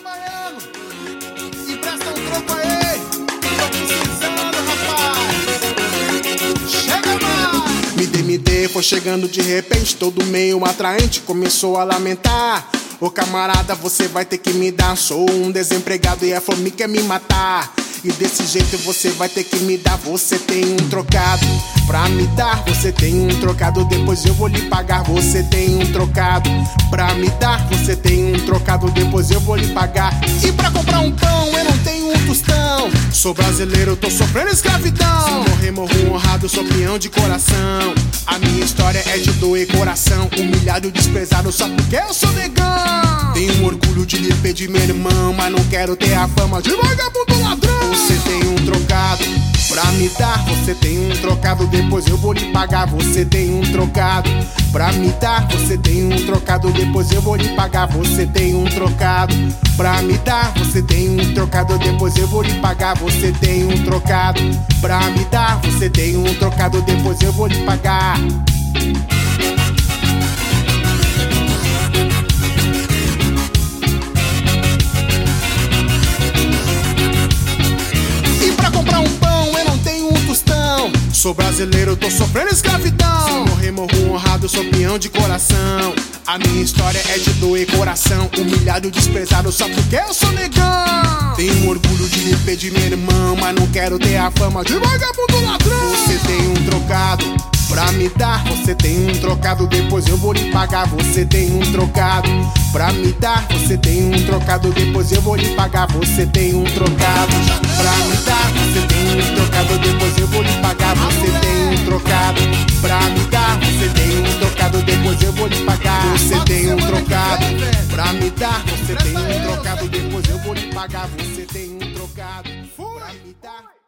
trabalhando. Empresta um troco aí. Tô precisando, rapaz. Chega mais. Me dê, foi chegando de repente, todo meio atraente, começou a lamentar. Ô camarada, você vai ter que me dar. Sou um desempregado e a fome quer me matar. E desse jeito você vai ter que me dar. Você tem um trocado pra me dar. Você tem um trocado, depois eu vou lhe pagar. Você tem um trocado pra me dar. Você tem um trocado, depois eu vou lhe pagar. E pra comprar um pão eu não tenho um tostão. Sou brasileiro, tô sofrendo escravidão. Se morrer, morro honrado, sou peão de coração. A minha história é de doer coração. Humilhado e desprezado só porque eu sou negão. Tenho orgulho de lhe pedir, meu irmão, mas não quero ter a fama de vagabundo ladrão. Você tem um trocado pra me dar. Você tem um trocado, depois eu vou lhe pagar. Você tem um trocado pra me dar. Você tem um trocado, depois eu vou lhe pagar. Você tem um trocado pra me dar. Você tem um trocado, depois eu vou lhe pagar. Você tem um trocado pra me dar. Você tem um trocado, depois eu vou lhe pagar. Sou brasileiro, tô sofrendo escravidão. Se morrer, morro honrado, sou peão de coração. A minha história é de doer coração. Humilhado e desprezado só porque eu sou negão. Tenho orgulho de lhe pedir, meu irmão, mas não quero ter a fama de vagabundo ladrão. Você tem um trocado pra me dar. Você tem um trocado, depois eu vou lhe pagar. Você tem um trocado pra me dar. Você tem um trocado, depois eu vou lhe pagar. Você tem um trocado pra me dar. Você tem um trocado, depois eu vou lhe pagar. Você tem um trocado pra me dar. Você tem um trocado, depois eu vou lhe pagar. Você tem um trocado pra me dar. Você tem um trocado, depois eu vou lhe pagar. Você tem um trocado pra me dar.